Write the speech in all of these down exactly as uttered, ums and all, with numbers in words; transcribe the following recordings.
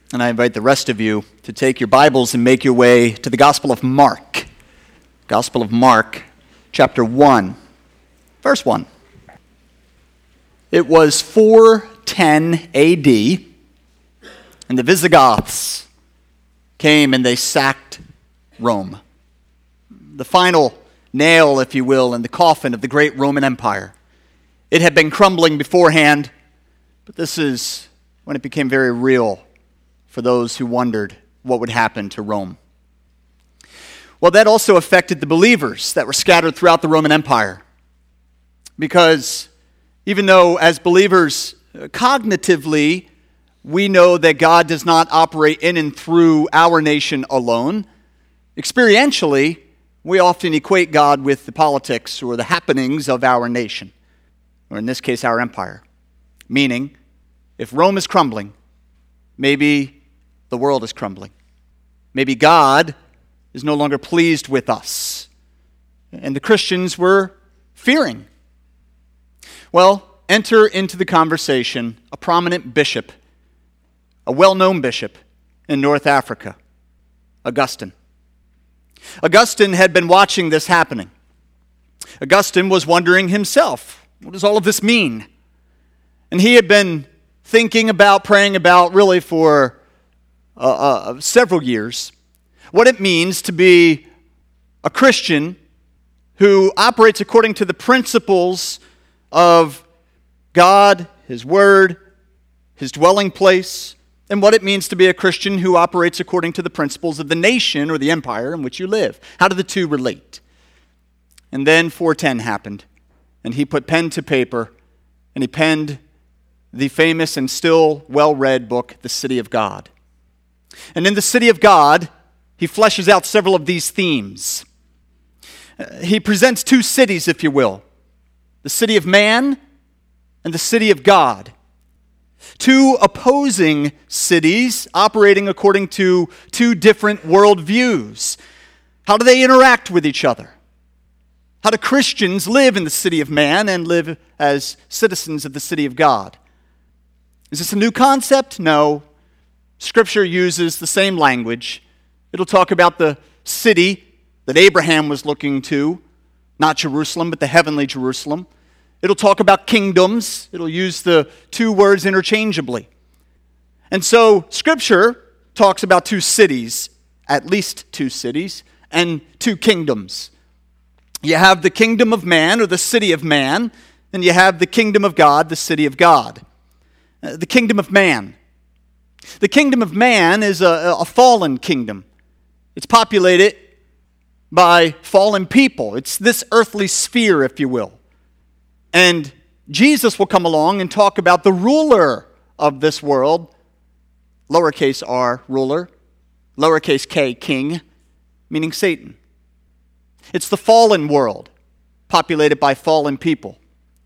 And I invite the rest of you to take your Bibles and make your way to the Gospel of Mark. Gospel of Mark, chapter one, verse one. It was four ten A D, and the Visigoths came and they sacked Rome. The final nail, if you will, in the coffin of the great Roman Empire. It had been crumbling beforehand, but this is when it became very real for those who wondered what would happen to Rome. Well, that also affected the believers that were scattered throughout the Roman Empire. Because even though as believers, cognitively, we know that God does not operate in and through our nation alone, experientially, we often equate God with the politics or the happenings of our nation, or in this case, our empire. Meaning, if Rome is crumbling, maybe the world is crumbling. Maybe God is no longer pleased with us. And the Christians were fearing. Well, enter into the conversation a prominent bishop, a well-known bishop in North Africa, Augustine. Augustine had been watching this happening. Augustine was wondering himself, what does all of this mean? And he had been thinking about, praying about, really for uh, uh, several years, what it means to be a Christian who operates according to the principles of God, His Word, His dwelling place, and what it means to be a Christian who operates according to the principles of the nation or the empire in which you live. How do the two relate? And then four ten happened, and he put pen to paper, and he penned the famous and still well-read book, The City of God. And in The City of God, he fleshes out several of these themes. Uh, he presents two cities, if you will, the city of man and the city of God. Two opposing cities operating according to two different worldviews. How do they interact with each other? How do Christians live in the city of man and live as citizens of the city of God? Is this a new concept? No. Scripture uses the same language. It'll talk about the city that Abraham was looking to, not Jerusalem, but the heavenly Jerusalem. It'll talk about kingdoms. It'll use the two words interchangeably. And so Scripture talks about two cities, at least two cities, and two kingdoms. You have the kingdom of man, or the city of man, and you have the kingdom of God, the city of God. Uh, the kingdom of man. The kingdom of man is a, a fallen kingdom. It's populated by fallen people. It's this earthly sphere, if you will. And Jesus will come along and talk about the ruler of this world, lowercase r, ruler, lowercase k, king, meaning Satan. It's the fallen world, populated by fallen people.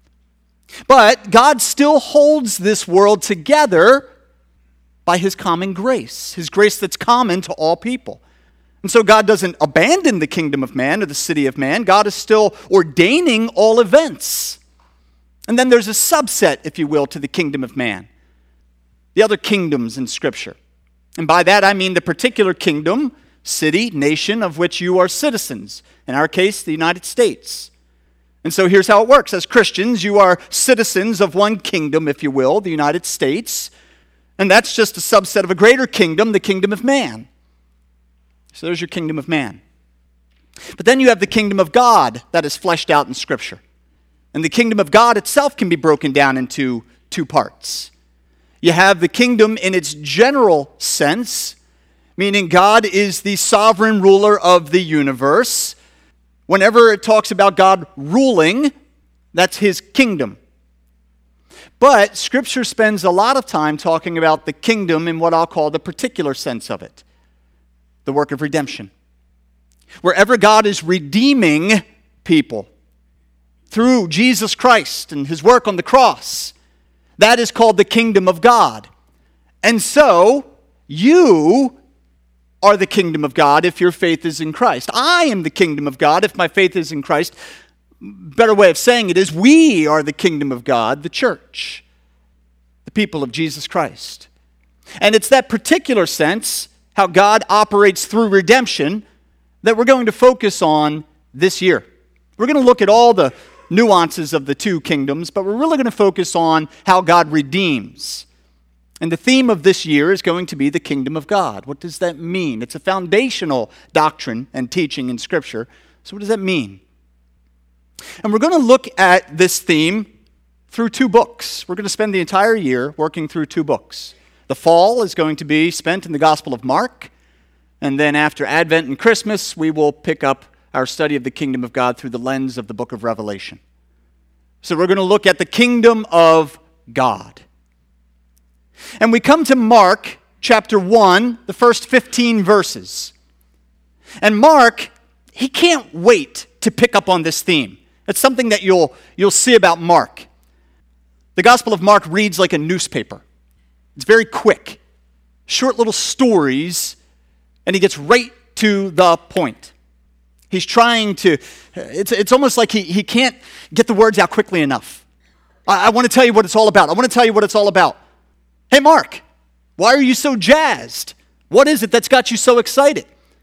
But God still holds this world together by His common grace, His grace that's common to all people. And so God doesn't abandon the kingdom of man or the city of man. God is still ordaining all events. And then there's a subset, if you will, to the kingdom of man. The other kingdoms in Scripture. And by that I mean the particular kingdom, city, nation of which you are citizens. In our case, the United States. And so here's how it works. As Christians, you are citizens of one kingdom, if you will, the United States. And that's just a subset of a greater kingdom, the kingdom of man. So there's your kingdom of man. But then you have the kingdom of God that is fleshed out in Scripture. And the kingdom of God itself can be broken down into two parts. You have the kingdom in its general sense, meaning God is the sovereign ruler of the universe. Whenever it talks about God ruling, that's His kingdom. But Scripture spends a lot of time talking about the kingdom in what I'll call the particular sense of it, the work of redemption. Wherever God is redeeming people through Jesus Christ and His work on the cross, that is called the kingdom of God. And so, you are the kingdom of God if your faith is in Christ. I am the kingdom of God if my faith is in Christ. Better way of saying it is we are the kingdom of God, the church, the people of Jesus Christ. And it's that particular sense, how God operates through redemption, that we're going to focus on this year. We're going to look at all the nuances of the two kingdoms, but we're really going to focus on how God redeems. And the theme of this year is going to be the kingdom of God. What does that mean? It's a foundational doctrine and teaching in Scripture. So what does that mean? And we're going to look at this theme through two books. We're going to spend the entire year working through two books. The fall is going to be spent in the Gospel of Mark, and then after Advent and Christmas, we will pick up our study of the kingdom of God through the lens of the book of Revelation. So we're going to look at the kingdom of God. And we come to Mark chapter one, the first fifteen verses. And Mark, he can't wait to pick up on this theme. It's something that you'll, you'll see about Mark. The Gospel of Mark reads like a newspaper. It's very quick, short little stories, and he gets right to the point. He's trying to, it's, it's almost like he, he can't get the words out quickly enough. I, I want to tell you what it's all about. I want to tell you what it's all about. Hey, Mark, why are you so jazzed? What is it that's got you so excited?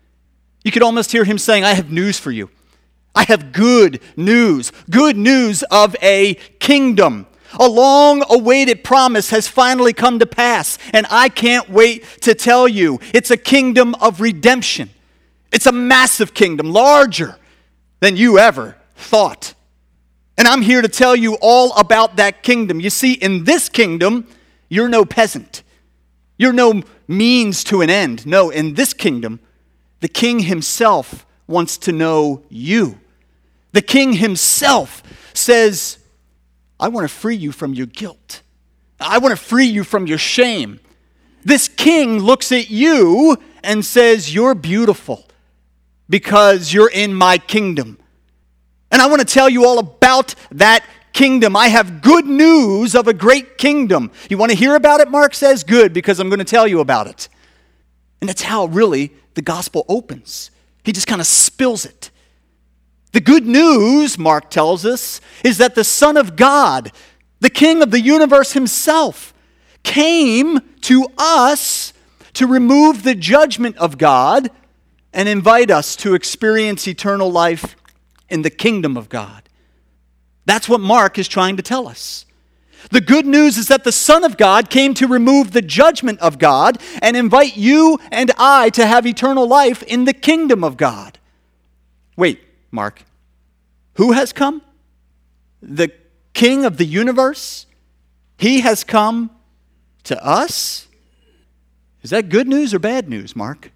You could almost hear him saying, I have news for you. I have good news. Good news of a kingdom. A long-awaited promise has finally come to pass, and I can't wait to tell you. It's a kingdom of redemption. It's a massive kingdom, larger than you ever thought. And I'm here to tell you all about that kingdom. You see, in this kingdom, you're no peasant. You're no means to an end. No, in this kingdom, the king himself wants to know you. The king himself says, I want to free you from your guilt. I want to free you from your shame. This king looks at you and says, you're beautiful because you're in my kingdom. And I want to tell you all about that kingdom. I have good news of a great kingdom. You want to hear about it? Mark says, good, because I'm going to tell you about it. And that's how really the gospel opens. He just kind of spills it. The good news, Mark tells us, is that the Son of God, the King of the universe himself, came to us to remove the judgment of God and invite us to experience eternal life in the kingdom of God. That's what Mark is trying to tell us. The good news is that the Son of God came to remove the judgment of God and invite you and I to have eternal life in the kingdom of God. Wait, Mark, who has come? The King of the universe? He has come to us? Is that good news or bad news, Mark?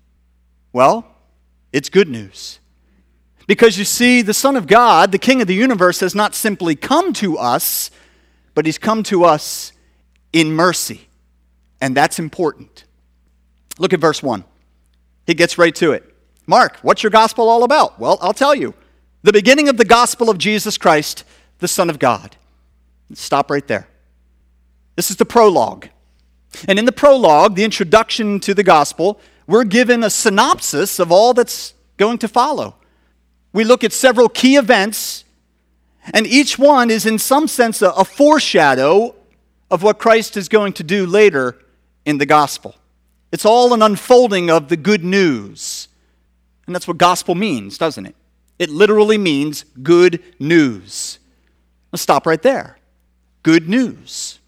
Well, it's good news. Because you see, the Son of God, the King of the universe, has not simply come to us, but he's come to us in mercy. And that's important. Look at verse one. He gets right to it. Mark, what's your gospel all about? Well, I'll tell you. The beginning of the gospel of Jesus Christ, the Son of God. Stop right there. This is the prologue. And in the prologue, the introduction to the gospel, we're given a synopsis of all that's going to follow. We look at several key events, and each one is in some sense a, a foreshadow of what Christ is going to do later in the gospel. It's all an unfolding of the good news. And that's what gospel means, doesn't it? It literally means good news. Let's stop right there. Good news.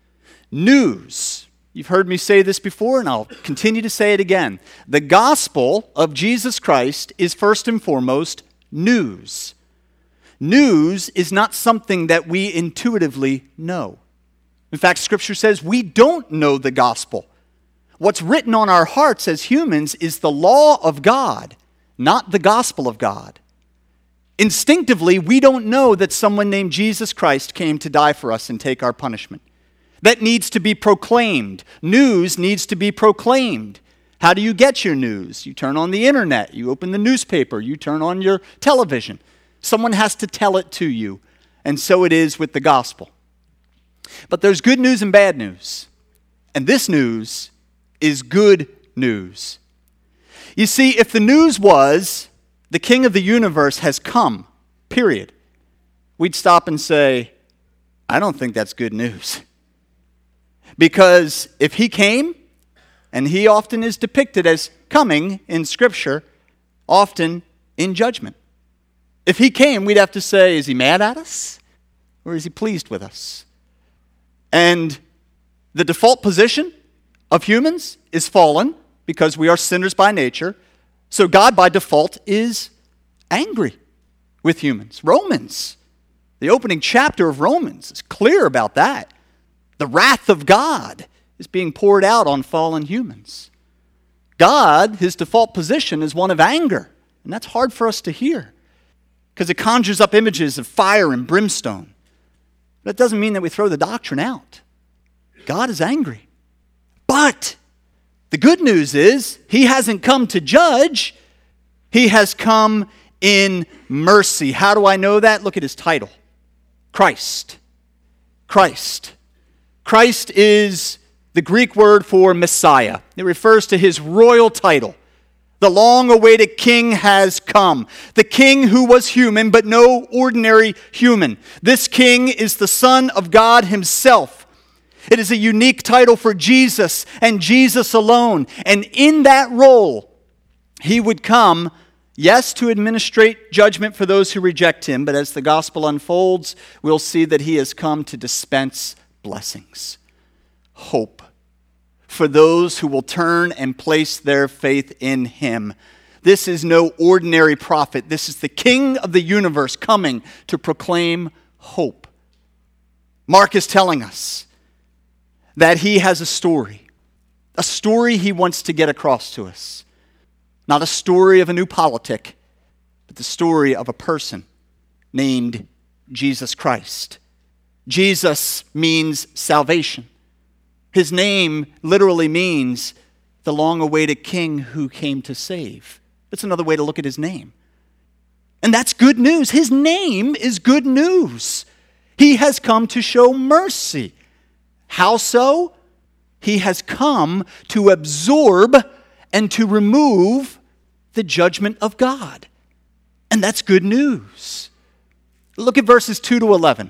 News. You've heard me say this before, and I'll continue to say it again. The gospel of Jesus Christ is first and foremost news. News is not something that we intuitively know. In fact, Scripture says we don't know the gospel. What's written on our hearts as humans is the law of God, not the gospel of God. Instinctively, we don't know that someone named Jesus Christ came to die for us and take our punishment. That needs to be proclaimed. News needs to be proclaimed. How do you get your news? You turn on the internet, you open the newspaper, you turn on your television. Someone has to tell it to you, and so it is with the gospel. But there's good news and bad news, and this news is good news. You see, if the news was, the King of the universe has come, period, we'd stop and say, I don't think that's good news. Because if he came And he often is depicted as coming in Scripture, often in judgment. If he came, we'd have to say, is he mad at us? Or is he pleased with us? And the default position of humans is fallen because we are sinners by nature. So God, by default, is angry with humans. Romans, the opening chapter of Romans, is clear about that. The wrath of God is being poured out on fallen humans. God, his default position is one of anger. And that's hard for us to hear because it conjures up images of fire and brimstone. That doesn't mean that we throw the doctrine out. God is angry. But the good news is he hasn't come to judge. He has come in mercy. How do I know that? Look at his title. Christ. Christ. Christ is the Greek word for Messiah. It refers to his royal title. The long-awaited king has come. The king who was human, but no ordinary human. This king is the Son of God himself. It is a unique title for Jesus and Jesus alone. And in that role, he would come, yes, to administrate judgment for those who reject him, but as the gospel unfolds, we'll see that he has come to dispense blessings, hope, for those who will turn and place their faith in him. This is no ordinary prophet. This is the King of the universe coming to proclaim hope. Mark is telling us that he has a story, a story he wants to get across to us. Not a story of a new politic, but the story of a person named Jesus Christ. Jesus means salvation. His name literally means the long-awaited king who came to save. That's another way to look at his name. And that's good news. His name is good news. He has come to show mercy. How so? He has come to absorb and to remove the judgment of God. And that's good news. Look at verses two to eleven.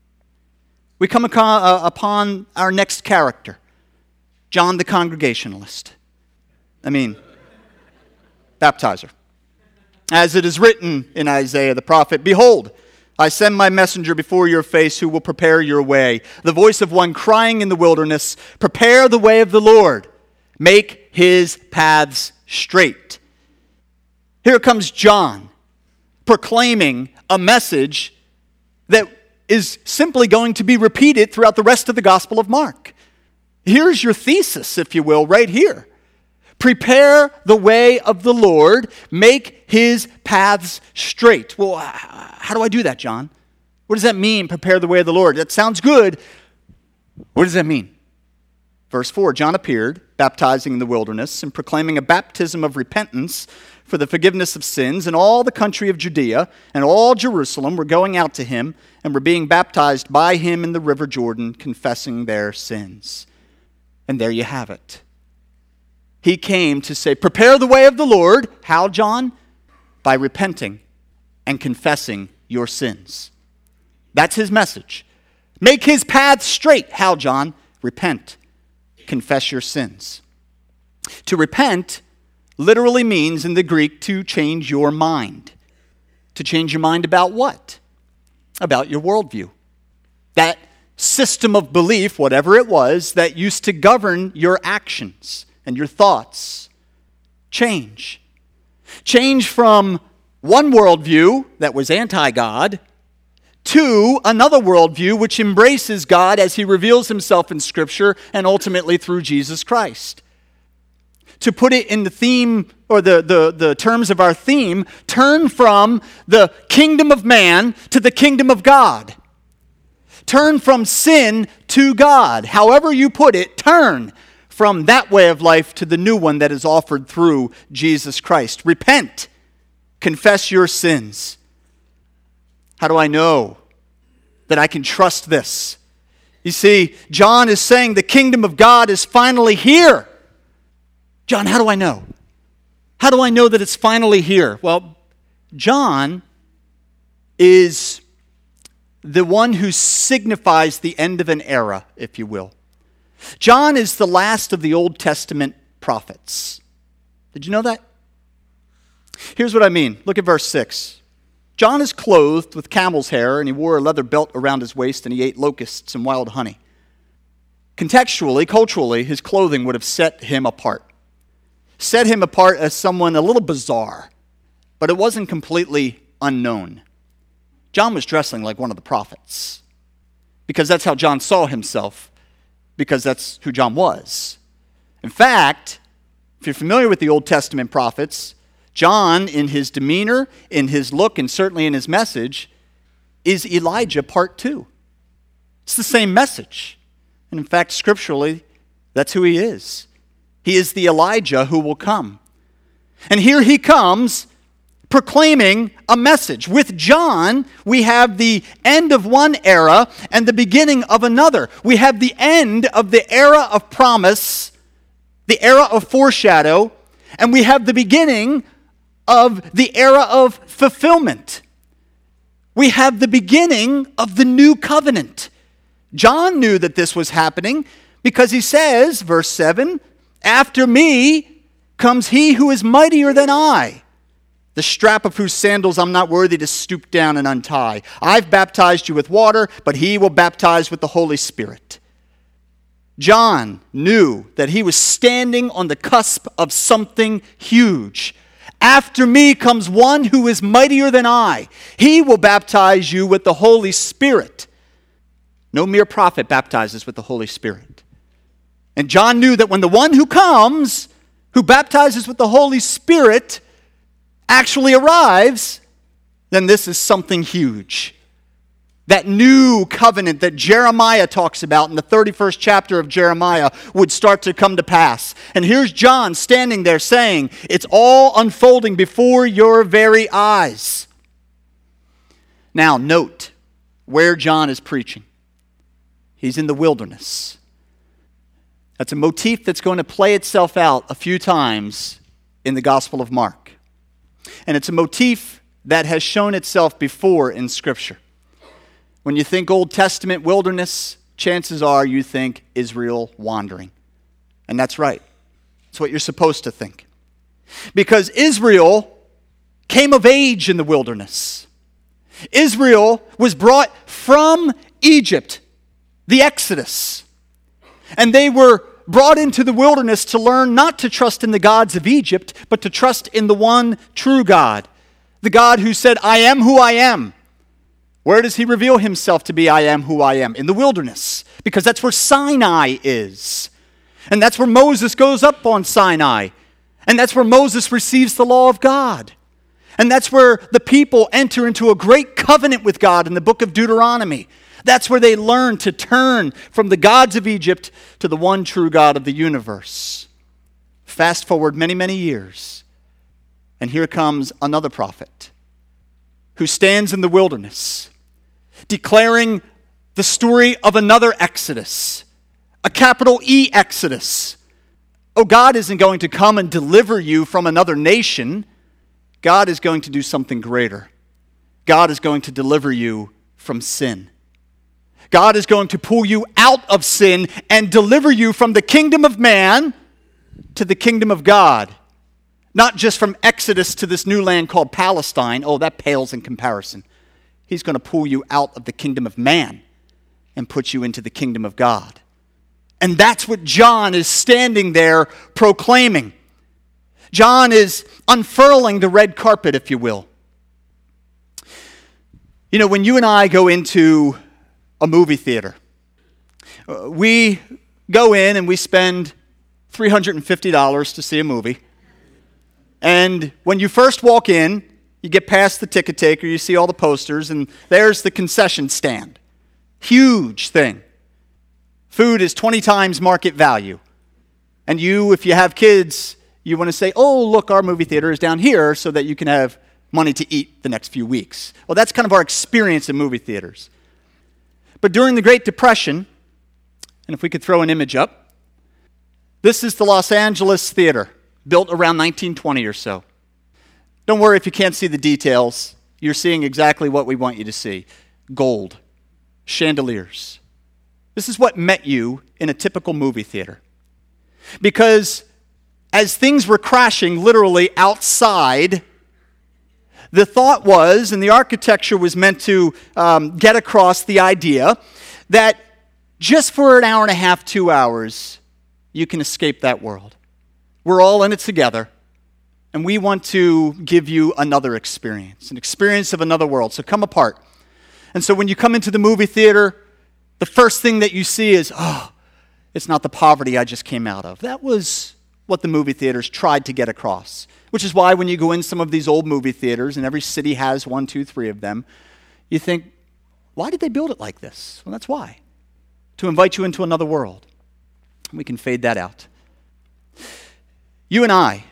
We come upon our next character, John the Congregationalist. I mean, baptizer. As it is written in Isaiah the prophet, "Behold, I send my messenger before your face who will prepare your way. The voice of one crying in the wilderness, prepare the way of the Lord. Make his paths straight." Here comes John proclaiming a message that is simply going to be repeated throughout the rest of the Gospel of Mark. Here's your thesis, if you will, right here. Prepare the way of the Lord, make his paths straight. Well, how do I do that, John? What does that mean, prepare the way of the Lord? That sounds good. What does that mean? Verse four, John appeared, baptizing in the wilderness and proclaiming a baptism of repentance for the forgiveness of sins, and all the country of Judea and all Jerusalem were going out to him and were being baptized by him in the river Jordan, confessing their sins. And there you have it. He came to say, prepare the way of the Lord. How, John? By repenting and confessing your sins. That's his message. Make his path straight. How, John? Repent. Confess your sins. To repent literally means in the Greek to change your mind. To change your mind about what? About your worldview. That system of belief, whatever it was, that used to govern your actions and your thoughts. Change. Change from one worldview that was anti-God to another worldview which embraces God as he reveals himself in Scripture and ultimately through Jesus Christ. To put it in the theme or the, the, the terms of our theme, turn from the kingdom of man to the kingdom of God. Turn from sin to God. However you put it, turn from that way of life to the new one that is offered through Jesus Christ. Repent. Confess your sins. How do I know that I can trust this? You see, John is saying the kingdom of God is finally here. John, how do I know? How do I know that it's finally here? Well, John is the one who signifies the end of an era, if you will. John is the last of the Old Testament prophets. Did you know that? Here's what I mean. Look at verse six. John is clothed with camel's hair, and he wore a leather belt around his waist, and he ate locusts and wild honey. Contextually, culturally, his clothing would have set him apart. Set him apart as someone a little bizarre, but it wasn't completely unknown. John was dressing like one of the prophets, because that's how John saw himself, because that's who John was. In fact, if you're familiar with the Old Testament prophets, John, in his demeanor, in his look, and certainly in his message, is Elijah part two. It's the same message. And in fact, scripturally, that's who he is. He is the Elijah who will come. And here he comes proclaiming a message. With John, we have the end of one era and the beginning of another. We have the end of the era of promise, the era of foreshadow, and we have the beginning of the era of fulfillment. We have the beginning of the new covenant. John knew that this was happening because he says, verse seven, "After me comes he who is mightier than I, the strap of whose sandals I'm not worthy to stoop down and untie. I've baptized you with water, but he will baptize with the Holy Spirit." John knew that he was standing on the cusp of something huge. After me comes one who is mightier than I. He will baptize you with the Holy Spirit. No mere prophet baptizes with the Holy Spirit. And John knew that when the one who comes, who baptizes with the Holy Spirit, actually arrives, then this is something huge. That new covenant that Jeremiah talks about in the thirty-first chapter of Jeremiah would start to come to pass. And here's John standing there saying, it's all unfolding before your very eyes. Now, note where John is preaching. He's in the wilderness. That's a motif that's going to play itself out a few times in the Gospel of Mark. And it's a motif that has shown itself before in Scripture. When you think Old Testament wilderness, chances are you think Israel wandering. And that's right. That's what you're supposed to think. Because Israel came of age in the wilderness. Israel was brought from Egypt, the Exodus. And they were brought into the wilderness to learn not to trust in the gods of Egypt, but to trust in the one true God. The God who said, I am who I am. Where does he reveal himself to be I am who I am? In the wilderness. Because that's where Sinai is. And that's where Moses goes up on Sinai. And that's where Moses receives the law of God. And that's where the people enter into a great covenant with God in the book of Deuteronomy. That's where they learn to turn from the gods of Egypt to the one true God of the universe. Fast forward many, many years. And here comes another prophet who stands in the wilderness, declaring the story of another Exodus, a capital E Exodus. Oh, God isn't going to come and deliver you from another nation. God is going to do something greater. God is going to deliver you from sin. God is going to pull you out of sin and deliver you from the kingdom of man to the kingdom of God. Not just from Exodus to this new land called Palestine. Oh, that pales in comparison. He's going to pull you out of the kingdom of man and put you into the kingdom of God. And that's what John is standing there proclaiming. John is unfurling the red carpet, if you will. You know, when you and I go into a movie theater, we go in and we spend three hundred fifty dollars to see a movie. And when you first walk in, you get past the ticket taker, you see all the posters, and there's the concession stand. Huge thing. Food is twenty times market value. And you, if you have kids, you want to say, oh, look, our movie theater is down here so that you can have money to eat the next few weeks. Well, that's kind of our experience in movie theaters. But during the Great Depression, and if we could throw an image up, this is the Los Angeles Theater, built around nineteen twenty or so. Don't worry if you can't see the details. You're seeing exactly what we want you to see. Gold, chandeliers. This is what met you in a typical movie theater. Because as things were crashing literally outside, the thought was, and the architecture was meant to um, get across the idea that just for an hour and a half, two hours, you can escape that world. We're all in it together, and we want to give you another experience, an experience of another world. So come apart. And so when you come into the movie theater, the first thing that you see is, oh, it's not the poverty I just came out of. That was what the movie theaters tried to get across, which is why when you go in some of these old movie theaters, and every city has one, two, three of them, you think, why did they build it like this? Well, that's why. To invite you into another world. We can fade that out. You and I,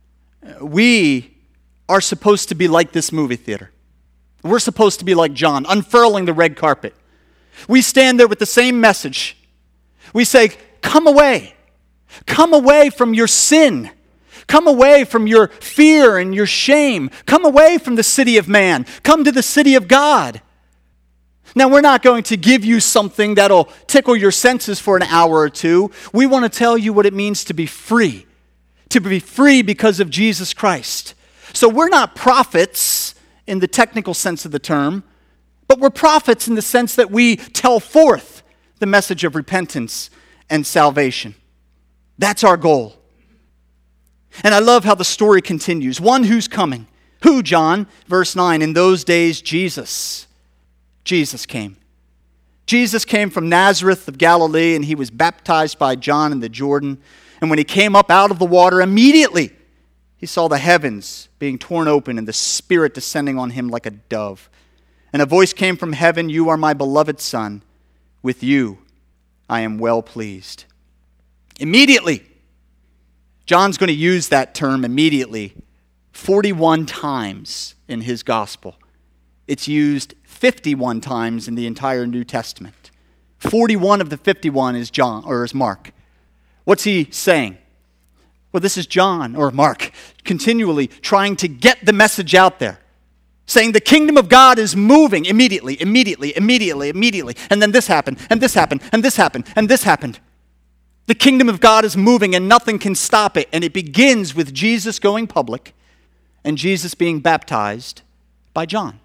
we are supposed to be like this movie theater. We're supposed to be like John, unfurling the red carpet. We stand there with the same message. We say, come away. Come away from your sin. Come away from your fear and your shame. Come away from the city of man. Come to the city of God. Now, we're not going to give you something that'll tickle your senses for an hour or two. We want to tell you what it means to be free. To be free because of Jesus Christ. So we're not prophets in the technical sense of the term, but we're prophets in the sense that we tell forth the message of repentance and salvation. That's our goal. And I love how the story continues. One who's coming. Who, John? Verse nine, in those days, Jesus. Jesus came. Jesus came from Nazareth of Galilee, and he was baptized by John in the Jordan. And when he came up out of the water, immediately he saw the heavens being torn open and the Spirit descending on him like a dove. And a voice came from heaven, you are my beloved Son. With you I am well pleased. Immediately. John's going to use that term immediately forty-one times in his gospel. It's used fifty-one times in the entire New Testament. forty-one of the fifty-one is John or is Mark. What's he saying? Well, this is John or Mark continually trying to get the message out there. Saying the kingdom of God is moving immediately, immediately, immediately, immediately. And then this happened, and this happened, and this happened, and this happened. The kingdom of God is moving and nothing can stop it. And it begins with Jesus going public and Jesus being baptized by John.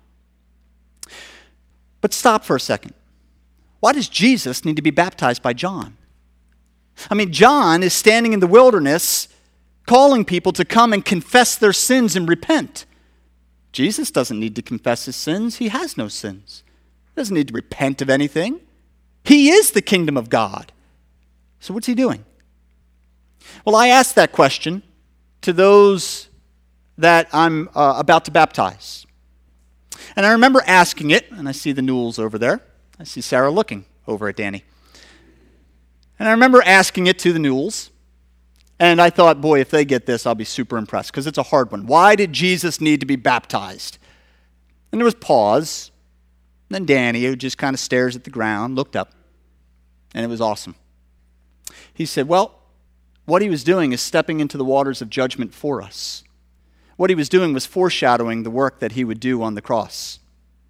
But stop for a second. Why does Jesus need to be baptized by John? I mean, John is standing in the wilderness calling people to come and confess their sins and repent. Jesus doesn't need to confess his sins. He has no sins. He doesn't need to repent of anything. He is the kingdom of God. So what's he doing? Well, I asked that question to those that I'm uh, about to baptize. And I remember asking it, and I see the Newells over there. I see Sarah looking over at Danny. And I remember asking it to the Newells. And I thought, boy, if they get this, I'll be super impressed, because it's a hard one. Why did Jesus need to be baptized? And there was pause. And then Danny, who just kind of stares at the ground, looked up. And it was awesome. He said, well, what he was doing is stepping into the waters of judgment for us. What he was doing was foreshadowing the work that he would do on the cross.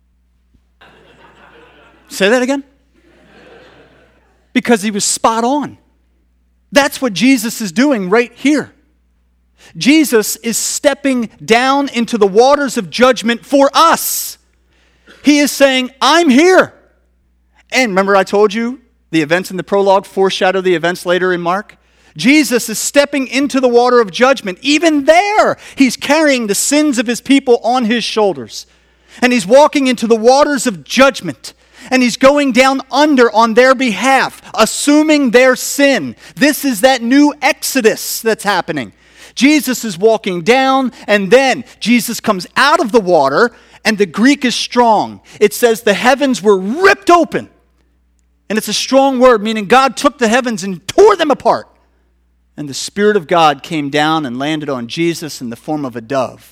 Say that again? Because he was spot on. That's what Jesus is doing right here. Jesus is stepping down into the waters of judgment for us. He is saying, I'm here. And remember I told you the events in the prologue foreshadow the events later in Mark? Jesus is stepping into the water of judgment. Even there, he's carrying the sins of his people on his shoulders. And he's walking into the waters of judgment. And he's going down under on their behalf, assuming their sin. This is that new exodus that's happening. Jesus is walking down, and then Jesus comes out of the water, and the Greek is strong. It says the heavens were ripped open. And it's a strong word, meaning God took the heavens and tore them apart. And the Spirit of God came down and landed on Jesus in the form of a dove.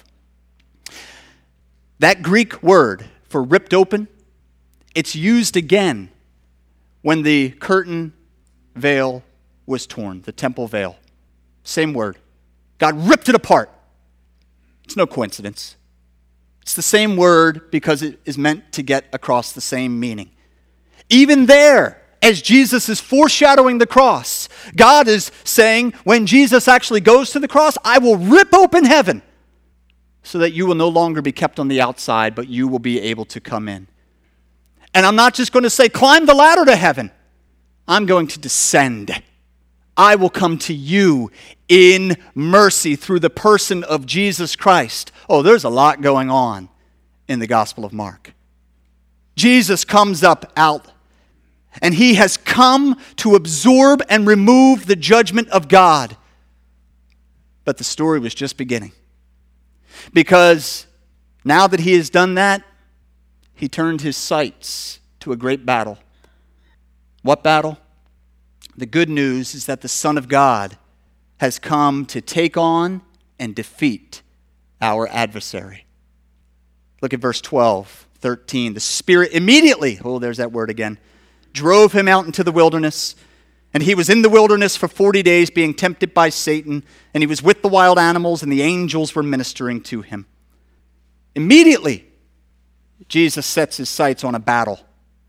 That Greek word for ripped open, it's used again when the curtain veil was torn, the temple veil. Same word. God ripped it apart. It's no coincidence. It's the same word because it is meant to get across the same meaning. Even there, as Jesus is foreshadowing the cross, God is saying, when Jesus actually goes to the cross, I will rip open heaven so that you will no longer be kept on the outside, but you will be able to come in. And I'm not just going to say, climb the ladder to heaven. I'm going to descend. I will come to you in mercy through the person of Jesus Christ. Oh, there's a lot going on in the Gospel of Mark. Jesus comes up out, and he has come to absorb and remove the judgment of God. But the story was just beginning. Because now that he has done that, he turned his sights to a great battle. What battle? The good news is that the Son of God has come to take on and defeat our adversary. Look at verse twelve, thirteen. The Spirit immediately, oh, there's that word again, drove him out into the wilderness. And he was in the wilderness for forty days being tempted by Satan. And he was with the wild animals, and the angels were ministering to him. Immediately, Jesus sets his sights on a battle.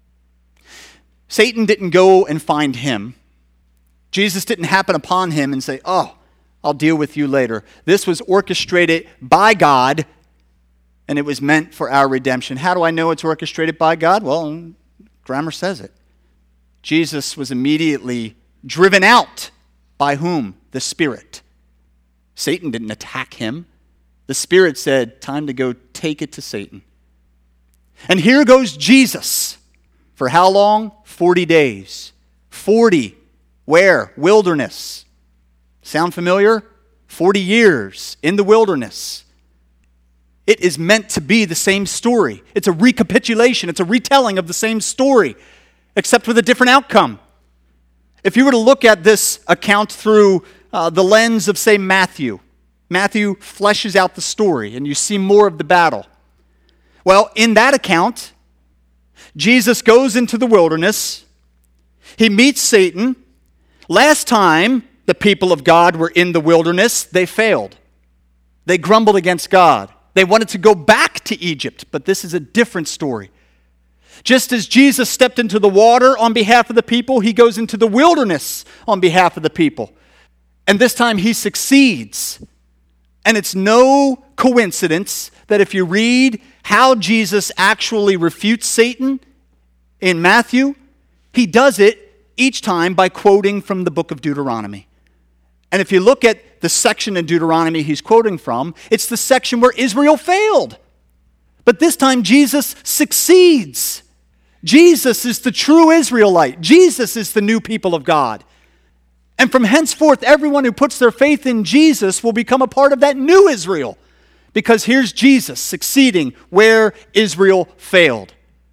Satan didn't go and find him. Jesus didn't happen upon him and say, oh, I'll deal with you later. This was orchestrated by God, and it was meant for our redemption. How do I know it's orchestrated by God? Well, grammar says it. Jesus was immediately driven out by whom? The Spirit. Satan didn't attack him. The Spirit said, time to go take it to Satan. And here goes Jesus. For how long? Forty days. Forty. Where? Wilderness. Sound familiar? Forty years in the wilderness. It is meant to be the same story. It's a recapitulation. It's a retelling of the same story, except with a different outcome. If you were to look at this account through uh, the lens of, say, Matthew, Matthew fleshes out the story, and you see more of the battle. Well, in that account, Jesus goes into the wilderness. He meets Satan. Last time the people of God were in the wilderness, they failed. They grumbled against God. They wanted to go back to Egypt, but this is a different story. Just as Jesus stepped into the water on behalf of the people, he goes into the wilderness on behalf of the people. And this time he succeeds. And it's no coincidence that if you read how Jesus actually refutes Satan in Matthew, he does it each time by quoting from the book of Deuteronomy. And if you look at the section in Deuteronomy he's quoting from, it's the section where Israel failed. But this time Jesus succeeds. Jesus is the true Israelite. Jesus is the new people of God. And from henceforth, everyone who puts their faith in Jesus will become a part of that new Israel. Because here's Jesus succeeding where Israel failed.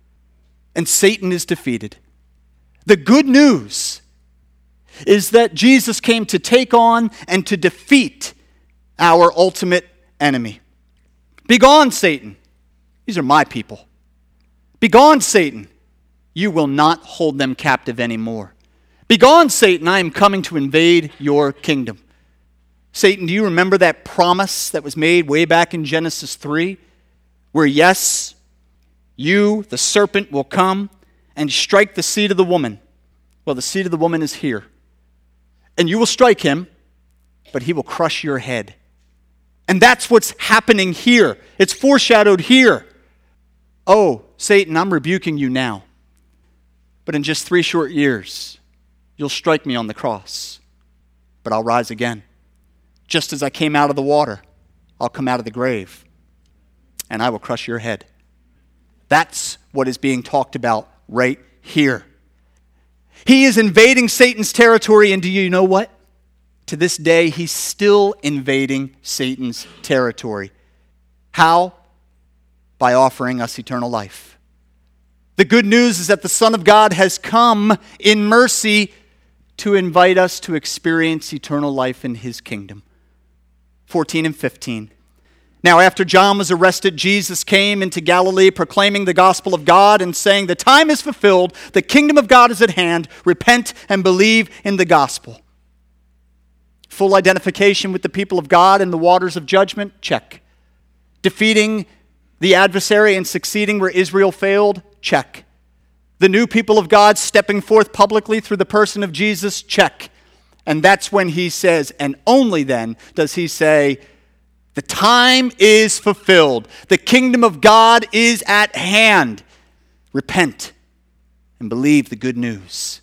And Satan is defeated. The good news is that Jesus came to take on and to defeat our ultimate enemy. Begone, Satan. These are my people. Begone, Satan. You will not hold them captive anymore. Begone, Satan. I am coming to invade your kingdom. Satan, do you remember that promise that was made way back in Genesis three? Where yes, you, the serpent, will come and strike the seed of the woman. Well, the seed of the woman is here. And you will strike him, but he will crush your head. And that's what's happening here. It's foreshadowed here. Oh, Satan, I'm rebuking you now. But in just three short years, you'll strike me on the cross. But I'll rise again. Just as I came out of the water, I'll come out of the grave. And I will crush your head. That's what is being talked about right here. He is invading Satan's territory, and do you know what? To this day, he's still invading Satan's territory. How? By offering us eternal life. The good news is that the Son of God has come in mercy to invite us to experience eternal life in his kingdom. fourteen and fifteen. Now, after John was arrested, Jesus came into Galilee proclaiming the gospel of God and saying, the time is fulfilled, the kingdom of God is at hand, repent and believe in the gospel. Full identification with the people of God in the waters of judgment? Check. Defeating the adversary and succeeding where Israel failed? Check. The new people of God stepping forth publicly through the person of Jesus, check. And that's when he says, and only then does he say, the time is fulfilled. The kingdom of God is at hand. Repent and believe the good news.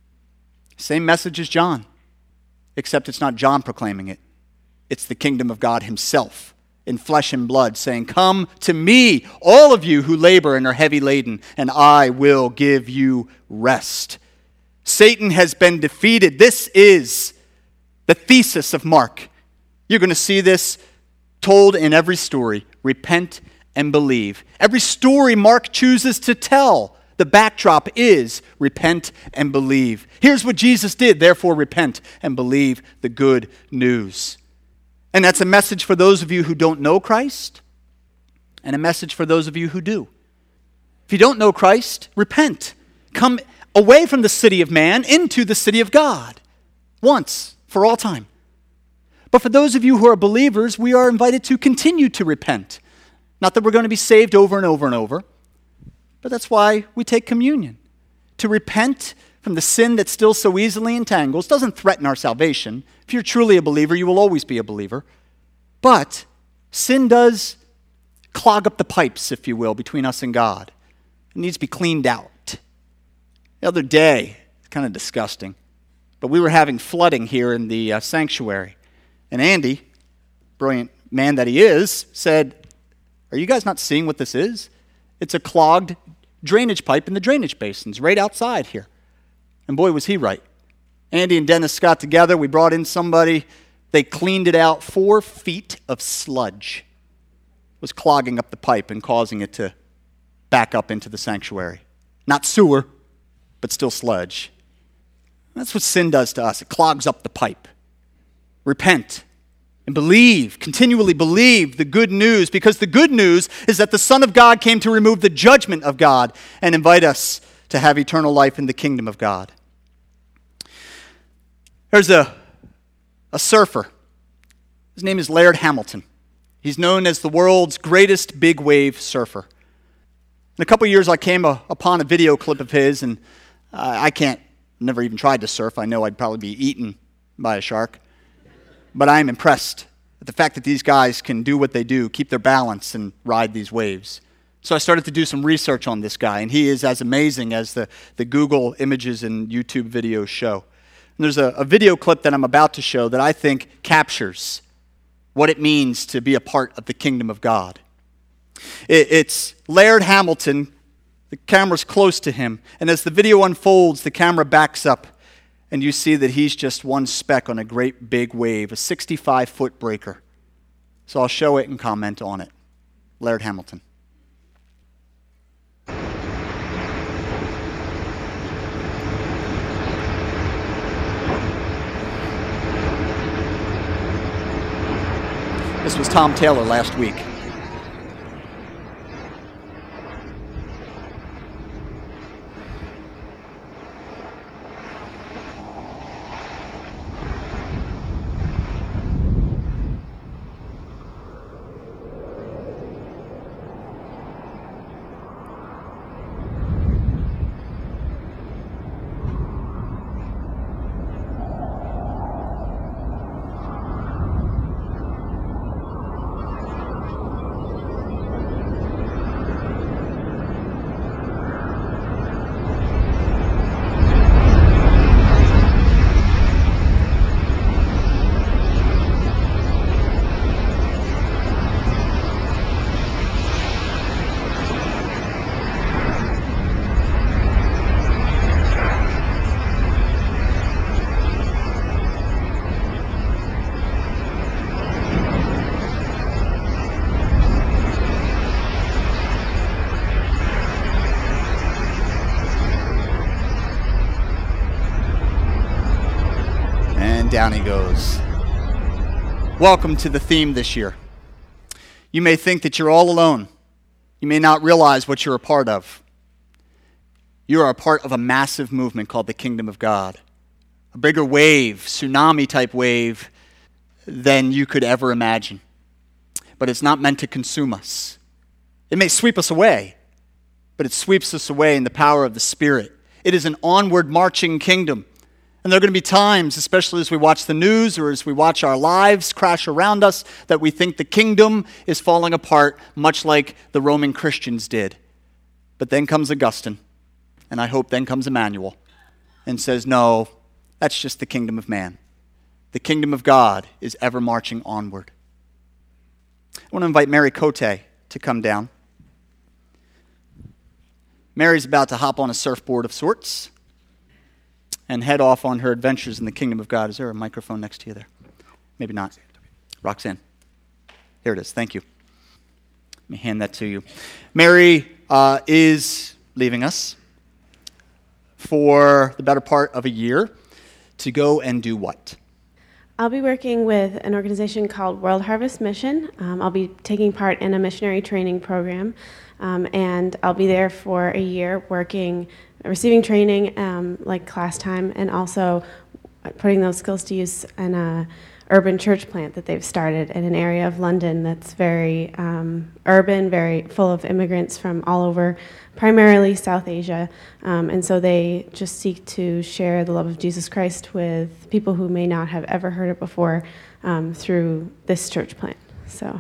Same message as John, except it's not John proclaiming it. It's the kingdom of God himself in flesh and blood saying, come to me, all of you who labor and are heavy laden, and I will give you rest. Satan has been defeated. This is the thesis of Mark. You're going to see this told in every story. Repent and believe. Every story Mark chooses to tell, the backdrop is repent and believe. Here's what Jesus did, therefore repent and believe the good news. And that's a message for those of you who don't know Christ, and a message for those of you who do. If you don't know Christ, repent. Come away from the city of man into the city of God, once, for all time. But for those of you who are believers, we are invited to continue to repent. Not that we're going to be saved over and over and over, but that's why we take communion. To repent from the sin that still so easily entangles doesn't threaten our salvation. If you're truly a believer, you will always be a believer. But sin does clog up the pipes, if you will, between us and God. It needs to be cleaned out. The other day, it's kind of disgusting, but we were having flooding here in the uh, sanctuary. And Andy, brilliant man that he is, said, are you guys not seeing what this is? It's a clogged drainage pipe in the drainage basins right outside here. And boy, was he right. Andy and Dennis got together. We brought in somebody. They cleaned it out. Four feet of sludge was clogging up the pipe and causing it to back up into the sanctuary. Not sewer, but still sludge. That's what sin does to us. It clogs up the pipe. Repent and believe, continually believe the good news, because the good news is that the Son of God came to remove the judgment of God and invite us to have eternal life in the kingdom of God. There's a, a surfer. His name is Laird Hamilton. He's known as the world's greatest big wave surfer. In a couple of years, I came a, upon a video clip of his, and uh, I can't, never even tried to surf. I know I'd probably be eaten by a shark. But I am impressed at the fact that these guys can do what they do, keep their balance and ride these waves. So I started to do some research on this guy, and he is as amazing as the, the Google images and YouTube videos show. And there's a, a video clip that I'm about to show that I think captures what it means to be a part of the kingdom of God. It, it's Laird Hamilton. The camera's close to him, and as the video unfolds, the camera backs up, and you see that he's just one speck on a great big wave, a sixty-five foot breaker. So I'll show it and comment on it. Laird Hamilton. This was Tom Taylor last week. Down he goes. Welcome to the theme this year. You may think that you're all alone. You may not realize what you're a part of. You are a part of a massive movement called the Kingdom of God. A bigger wave, tsunami type wave than you could ever imagine. But it's not meant to consume us. It may sweep us away, but it sweeps us away in the power of the Spirit. It is an onward marching kingdom. And there are going to be times, especially as we watch the news or as we watch our lives crash around us, that we think the kingdom is falling apart, much like the Roman Christians did. But then comes Augustine, and I hope then comes Emmanuel, and says, no, that's just the kingdom of man. The kingdom of God is ever marching onward. I want to invite Mary Cote to come down. Mary's about to hop on a surfboard of sorts and head off on her adventures in the kingdom of God. Is there a microphone next to you there? Maybe not. Roxanne. Here it is. Thank you. Let me hand that to you. Mary uh, is leaving us for the better part of a year to go and do what? I'll be working with an organization called World Harvest Mission. Um, I'll be taking part in a missionary training program, um, and I'll be there for a year working, receiving training um, like class time, and also putting those skills to use in a urban church plant that they've started in an area of London that's very um, urban, very full of immigrants from all over, primarily South Asia. Um, and so they just seek to share the love of Jesus Christ with people who may not have ever heard it before um, through this church plant. So,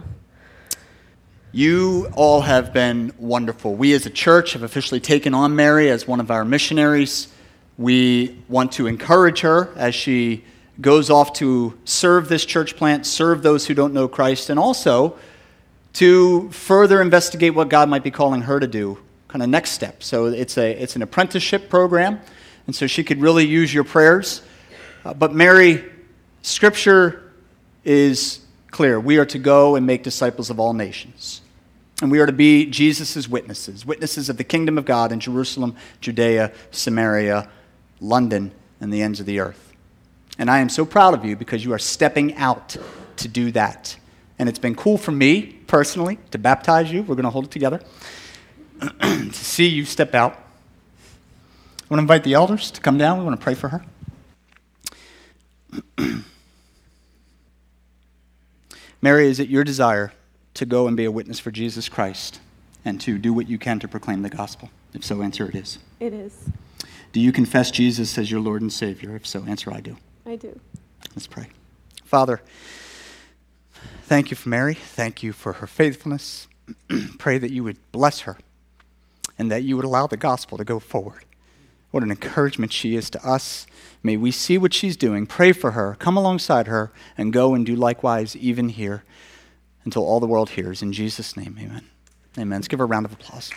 you all have been wonderful. We as a church have officially taken on Mary as one of our missionaries. We want to encourage her as she goes off to serve this church plant, serve those who don't know Christ, and also to further investigate what God might be calling her to do, kind of next step. So it's a it's an apprenticeship program, and so she could really use your prayers. Uh, but Mary, Scripture is clear. We are to go and make disciples of all nations. And we are to be Jesus' witnesses, witnesses of the kingdom of God in Jerusalem, Judea, Samaria, London, and the ends of the earth. And I am so proud of you because you are stepping out to do that. And it's been cool for me, personally, to baptize you. We're going to hold it together. To see you step out. I want to invite the elders to come down. We want to pray for her. Mary, is it your desire to go and be a witness for Jesus Christ and to do what you can to proclaim the gospel? If so, answer it is. it is. Do you confess Jesus as your Lord and Savior? If so, answer I do. I do. Let's pray. Father, thank you for Mary. Thank you for her faithfulness. Pray that you would bless her and that you would allow the gospel to go forward. What an encouragement she is to us. May we see what she's doing. Pray for her. Come alongside her and go and do likewise even here until all the world hears. In Jesus' name, amen. Amen. Let's give her a round of applause.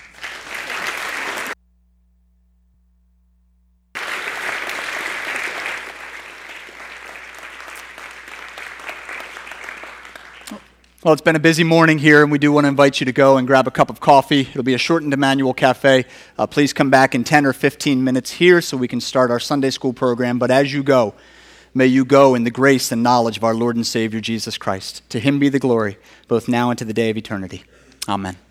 Well, it's been a busy morning here, and we do want to invite you to go and grab a cup of coffee. It'll be a shortened Emmanuel Cafe. Uh, please come back in ten or fifteen minutes here so we can start our Sunday school program. But as you go, may you go in the grace and knowledge of our Lord and Savior, Jesus Christ. To him be the glory, both now and to the day of eternity. Amen.